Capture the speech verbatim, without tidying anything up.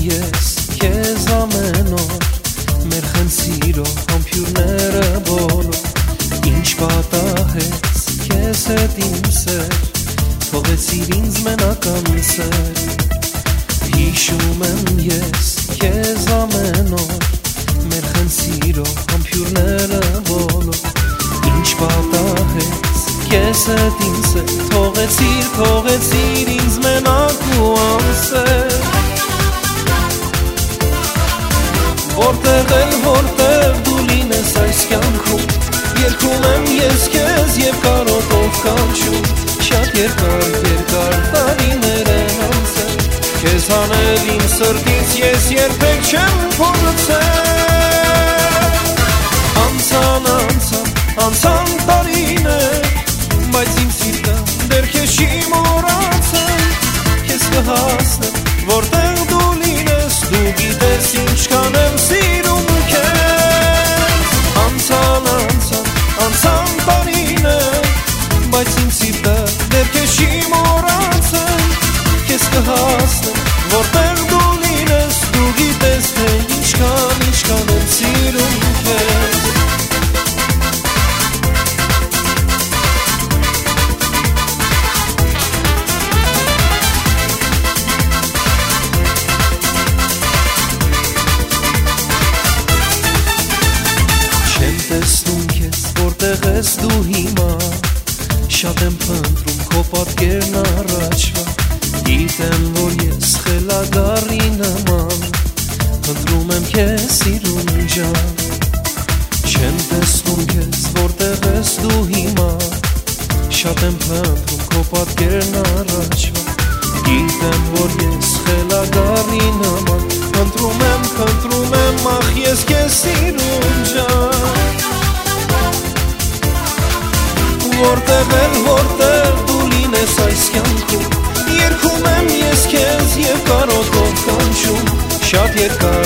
ես քեզ ամեն օր, մեր խնձիրո համբյուրները բոլոր, ինչ պատահեց քեզ հետ իմ սեր, թողեցիր ինձ մենական սեր, հիշում եմ ես քեզ ամեն օր, մեր խնձիրո համբյուրները բոլոր, ինչ պատահեց քեզ հետ իմ սեր, թողեցիր, թողեցիր ինձ մենակ ու անսեր, որտեղ էլ որտեղ դու լինես այս կյանքում, երգում եմ ես քեզ և կարոտով կանչում, շատ երկար երկար տարիներ են անցել, քեզ հանել իմ սրտից ես երբեք չեմ փորձել, անցան անցան անցան տարիներ, բայց իմ սիրտը դեռ քեզ չի մոռացել, քեզ կհասնեմ որտեղ դու լինես, դու գիտես ինչքան եմ սիրում քեզ, անցան անցան անցան տարիներ, բայց իմ սիրտը դեռ քեզ չի մոռացել, քեզ կհասնեմ որտեղ դու լինես, դու գիտես թե ինչքան ինչքան եմ սիրում քեզ. Տեսնում քեզ որտեղ ես դու հիմա, շատ եմ փնտրում քո պատկերն առաջվա, գիտեմ որ ես խելագարի նման, փնտրում եմ քեզ սիրուն ջան, չեմ տեսնում քեզ որտեղ ես դու հիմա, շատ եմ փնտրում քո պատկերն առաջվա, գիտեմ որ ես խելագարի նման, փնտրում եմ, փնտրում եմ ախ ես քեզ սիրուն ջան, որտեղ էլ որտեղ դու լինես այս կյանքում, երգում եմ ես քեզ և կարոտով կանչում, շատ երկար